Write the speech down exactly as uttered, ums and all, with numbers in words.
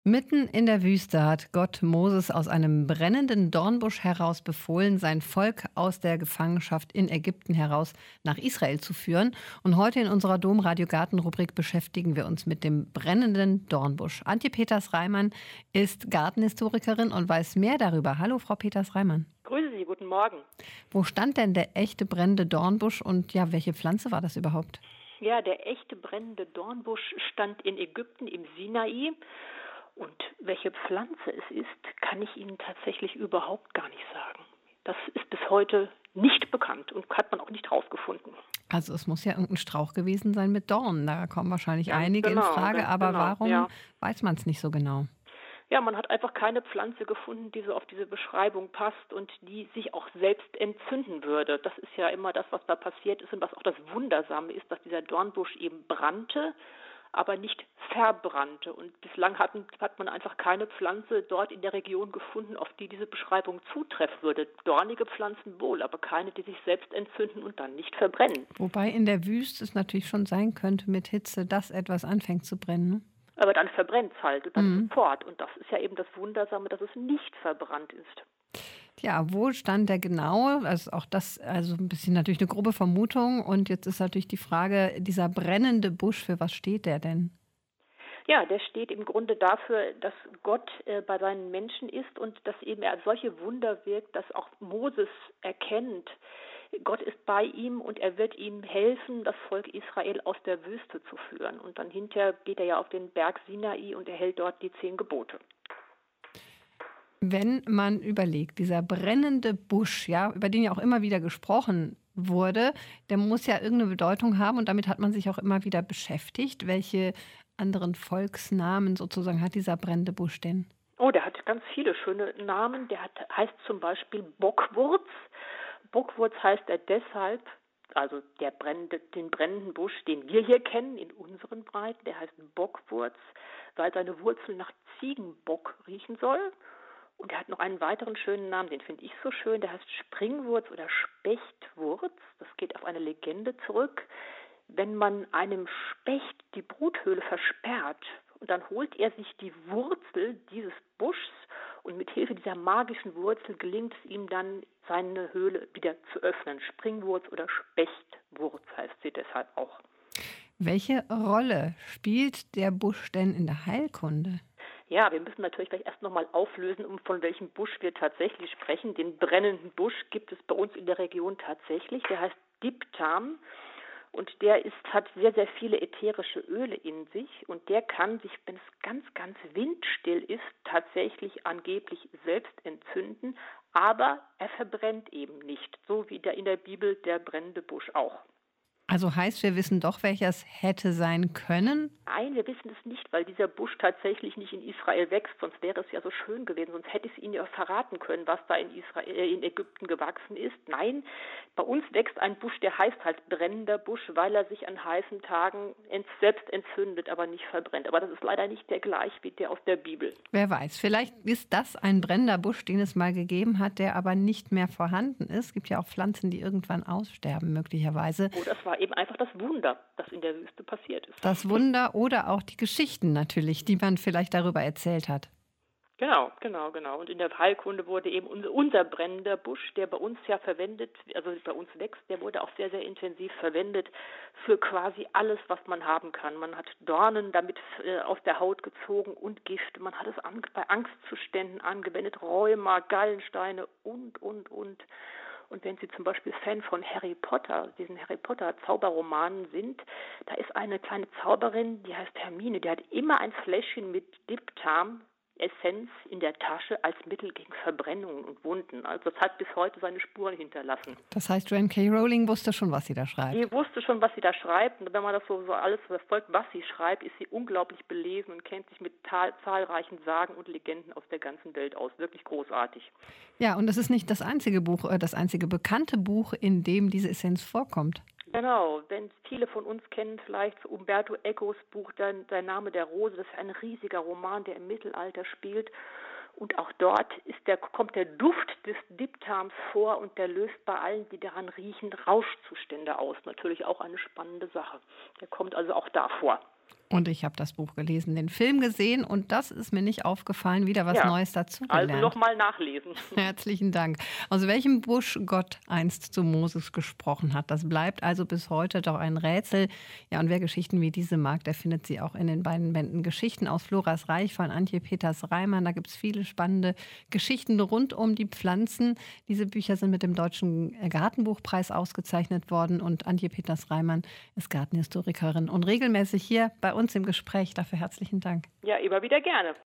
Mitten in der Wüste hat Gott Moses aus einem brennenden Dornbusch heraus befohlen, sein Volk aus der Gefangenschaft in Ägypten heraus nach Israel zu führen. Und heute in unserer Domradio Garten-Rubrik beschäftigen wir uns mit dem brennenden Dornbusch. Antje Peters-Reimann ist Gartenhistorikerin und weiß mehr darüber. Hallo, Frau Peters-Reimann. Grüße Sie, guten Morgen. Wo stand denn der echte brennende Dornbusch und ja, welche Pflanze war das überhaupt? Ja, der echte brennende Dornbusch stand in Ägypten im Sinai. Und welche Pflanze es ist, kann ich Ihnen tatsächlich überhaupt gar nicht sagen. Das ist bis heute nicht bekannt und hat man auch nicht rausgefunden. Also es muss ja irgendein Strauch gewesen sein mit Dornen. Da kommen wahrscheinlich Ganz einige genau, in Frage. ganz Aber genau, warum ja. weiß man es nicht so genau? Ja, man hat einfach keine Pflanze gefunden, die so auf diese Beschreibung passt und die sich auch selbst entzünden würde. Das ist ja immer das, was da passiert ist und was auch das Wundersame ist, dass dieser Dornbusch eben brannte, aber nicht verbrannte. Und bislang hatten, hat man einfach keine Pflanze dort in der Region gefunden, auf die diese Beschreibung zutreffen würde. Dornige Pflanzen wohl, aber keine, die sich selbst entzünden und dann nicht verbrennen. Wobei in der Wüste es natürlich schon sein könnte mit Hitze, dass etwas anfängt zu brennen. Ne? Aber dann verbrennt es halt und dann Mhm. sofort. Und das ist ja eben das Wundersame, dass es nicht verbrannt ist. Tja, wo stand der genau? Also auch das, also ein bisschen natürlich eine grobe Vermutung. Und jetzt ist natürlich die Frage, dieser brennende Busch, für was steht der denn? Ja, der steht im Grunde dafür, dass Gott äh, bei seinen Menschen ist und dass eben er solche Wunder wirkt, dass auch Moses erkennt, Gott ist bei ihm und er wird ihm helfen, das Volk Israel aus der Wüste zu führen. Und dann hinterher geht er ja auf den Berg Sinai und erhält dort die zehn Gebote. Wenn man überlegt, dieser brennende Busch, ja, über den ja auch immer wieder gesprochen wurde, der muss ja irgendeine Bedeutung haben und damit hat man sich auch immer wieder beschäftigt. Welche anderen Volksnamen sozusagen hat dieser brennende Busch denn? Oh, der hat ganz viele schöne Namen. Der hat, heißt zum Beispiel Bockwurz. Bockwurz heißt er deshalb, also der brennende, den brennenden Busch, den wir hier kennen in unseren Breiten, der heißt Bockwurz, weil seine Wurzel nach Ziegenbock riechen soll. Und er hat noch einen weiteren schönen Namen, den finde ich so schön, der heißt Springwurz oder Spechtwurz. Das geht auf eine Legende zurück. Wenn man einem Specht die Bruthöhle versperrt und dann holt er sich die Wurzel dieses Buschs und mit Hilfe dieser magischen Wurzel gelingt es ihm dann, seine Höhle wieder zu öffnen. Springwurz oder Spechtwurz heißt sie deshalb auch. Welche Rolle spielt der Busch denn in der Heilkunde? Ja, wir müssen natürlich gleich erst nochmal auflösen, um von welchem Busch wir tatsächlich sprechen. Den brennenden Busch gibt es bei uns in der Region tatsächlich. Der heißt Diptam und der ist, hat sehr, sehr viele ätherische Öle in sich und der kann sich, wenn es ganz, ganz windstill ist, tatsächlich angeblich selbst entzünden, aber er verbrennt eben nicht, so wie der in der Bibel der brennende Busch auch. Also heißt, wir wissen doch, welches hätte sein können? Nein, wir wissen es nicht, weil dieser Busch tatsächlich nicht in Israel wächst, sonst wäre es ja so schön gewesen, sonst hätte ich es Ihnen ja verraten können, was da in Israel, äh, in Ägypten gewachsen ist. Nein, bei uns wächst ein Busch, der heißt halt brennender Busch, weil er sich an heißen Tagen ent- selbst entzündet, aber nicht verbrennt. Aber das ist leider nicht der gleich wie der aus der Bibel. Wer weiß, vielleicht ist das ein brennender Busch, den es mal gegeben hat, der aber nicht mehr vorhanden ist. Es gibt ja auch Pflanzen, die irgendwann aussterben, möglicherweise. Oh, das war eben einfach das Wunder, das in der Wüste passiert ist. Das Wunder oder auch die Geschichten natürlich, die man vielleicht darüber erzählt hat. Genau, genau, genau. Und in der Heilkunde wurde eben unser, unser brennender Busch, der bei uns ja verwendet, also bei uns wächst, der wurde auch sehr, sehr intensiv verwendet für quasi alles, was man haben kann. Man hat Dornen damit äh, aus der Haut gezogen und Gift. Man hat es an, bei Angstzuständen angewendet, Rheuma, Gallensteine und, und, und. Und wenn Sie zum Beispiel Fan von Harry Potter, diesen Harry Potter Zauberromanen sind, da ist eine kleine Zauberin, die heißt Hermine, die hat immer ein Fläschchen mit Diptam Essenz in der Tasche als Mittel gegen Verbrennungen und Wunden. Also das hat bis heute seine Spuren hinterlassen. Das heißt, Joanne K. Rowling wusste schon, was sie da schreibt. Sie wusste schon, was sie da schreibt. Und wenn man das so, so alles verfolgt, was sie schreibt, ist sie unglaublich belesen und kennt sich mit ta- zahlreichen Sagen und Legenden aus der ganzen Welt aus. Wirklich großartig. Ja, und das ist nicht das einzige Buch, äh, das einzige bekannte Buch, in dem diese Essenz vorkommt. Genau, wenn viele von uns kennen vielleicht Umberto Ecos Buch Der, der Name der Rose, das ist ein riesiger Roman, der im Mittelalter spielt. Und auch dort ist der, kommt der Duft des Diptams vor und der löst bei allen, die daran riechen, Rauschzustände aus. Natürlich auch eine spannende Sache. Der kommt also auch da vor. Und ich habe das Buch gelesen, den Film gesehen und das ist mir nicht aufgefallen. Wieder was Ja, Neues dazugelernt. also nochmal nachlesen. Herzlichen Dank. Aus welchem Busch Gott einst zu Moses gesprochen hat, das bleibt also bis heute doch ein Rätsel. Ja, und wer Geschichten wie diese mag, der findet sie auch in den beiden Bänden Geschichten aus Floras Reich von Antje Peters-Reimann. Da gibt es viele spannende Geschichten rund um die Pflanzen. Diese Bücher sind mit dem Deutschen Gartenbuchpreis ausgezeichnet worden und Antje Peters-Reimann ist Gartenhistorikerin und regelmäßig hier bei uns im Gespräch. Dafür herzlichen Dank. Ja, immer wieder gerne.